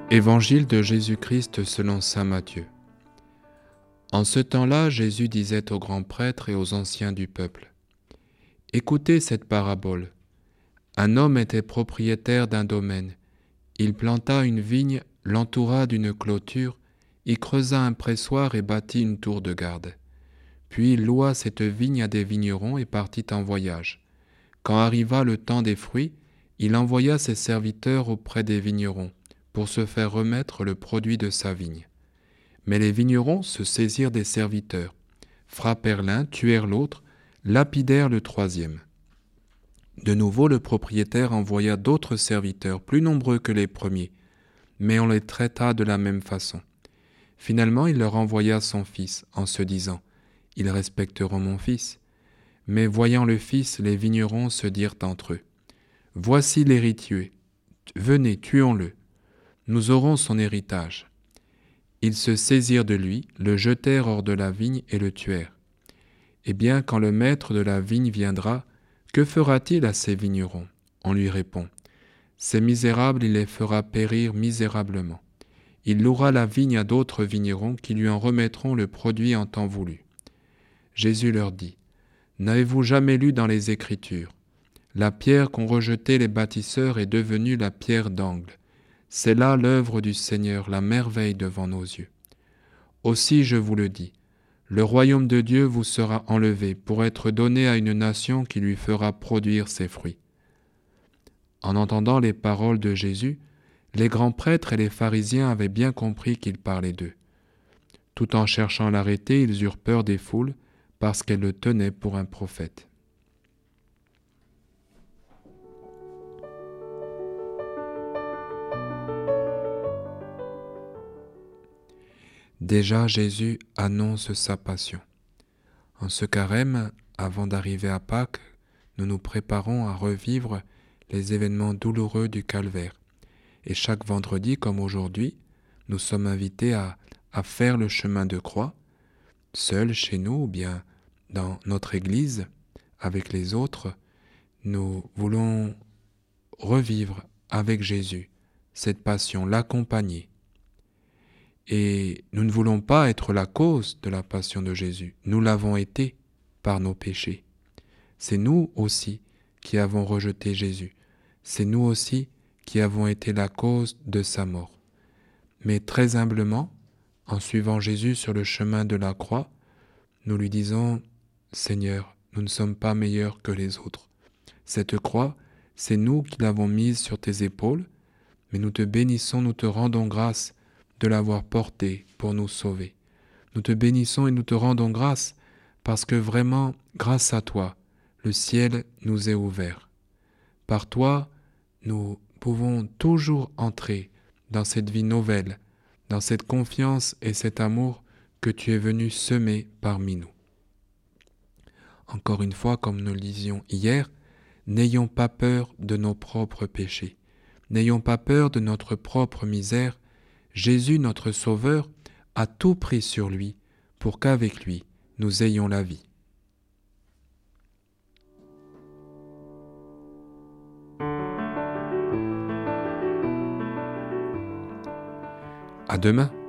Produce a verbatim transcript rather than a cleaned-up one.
Évangile de Jésus-Christ selon saint Matthieu. En ce temps-là, Jésus disait aux grands prêtres et aux anciens du peuple : « Écoutez cette parabole. Un homme était propriétaire d'un domaine. Il planta une vigne, l'entoura d'une clôture, y creusa un pressoir et bâtit une tour de garde. Puis il loua cette vigne à des vignerons et partit en voyage. Quand arriva le temps des fruits, il envoya ses serviteurs auprès des vignerons pour se faire remettre le produit de sa vigne. Mais les vignerons se saisirent des serviteurs, frappèrent l'un, tuèrent l'autre, lapidèrent le troisième. De nouveau, le propriétaire envoya d'autres serviteurs, plus nombreux que les premiers, mais on les traita de la même façon. Finalement, il leur envoya son fils, en se disant : « Ils respecteront mon fils. » Mais voyant le fils, les vignerons se dirent entre eux : « Voici l'héritier, venez, tuons-le. Nous aurons son héritage. » Ils se saisirent de lui, le jetèrent hors de la vigne et le tuèrent. Eh bien, quand le maître de la vigne viendra, que fera-t-il à ces vignerons ? On lui répond : Ces misérables, il les fera périr misérablement. Il louera la vigne à d'autres vignerons qui lui en remettront le produit en temps voulu. Jésus leur dit : N'avez-vous jamais lu dans les Écritures ? La pierre qu'ont rejetée les bâtisseurs est devenue la pierre d'angle. C'est là l'œuvre du Seigneur, la merveille devant nos yeux. Aussi, je vous le dis, le royaume de Dieu vous sera enlevé pour être donné à une nation qui lui fera produire ses fruits. En entendant les paroles de Jésus, les grands prêtres et les pharisiens avaient bien compris qu'il parlait d'eux. Tout en cherchant à l'arrêter, ils eurent peur des foules parce qu'elles le tenaient pour un prophète. Déjà, Jésus annonce sa passion. En ce carême, avant d'arriver à Pâques, nous nous préparons à revivre les événements douloureux du calvaire. Et chaque vendredi, comme aujourd'hui, nous sommes invités à, à faire le chemin de croix, seuls chez nous ou bien dans notre Église, avec les autres. Nous voulons revivre avec Jésus cette passion, l'accompagner. Et nous ne voulons pas être la cause de la passion de Jésus. Nous l'avons été par nos péchés. C'est nous aussi qui avons rejeté Jésus. C'est nous aussi qui avons été la cause de sa mort. Mais très humblement, en suivant Jésus sur le chemin de la croix, nous lui disons : Seigneur, nous ne sommes pas meilleurs que les autres. Cette croix, c'est nous qui l'avons mise sur tes épaules, mais nous te bénissons, nous te rendons grâce de l'avoir portée pour nous sauver. Nous te bénissons et nous te rendons grâce parce que vraiment, grâce à toi, le ciel nous est ouvert. Par toi, nous pouvons toujours entrer dans cette vie nouvelle, dans cette confiance et cet amour que tu es venu semer parmi nous. Encore une fois, comme nous le disions hier, n'ayons pas peur de nos propres péchés. N'ayons pas peur de notre propre misère. Jésus, notre Sauveur, a tout pris sur lui pour qu'avec lui, nous ayons la vie. À demain.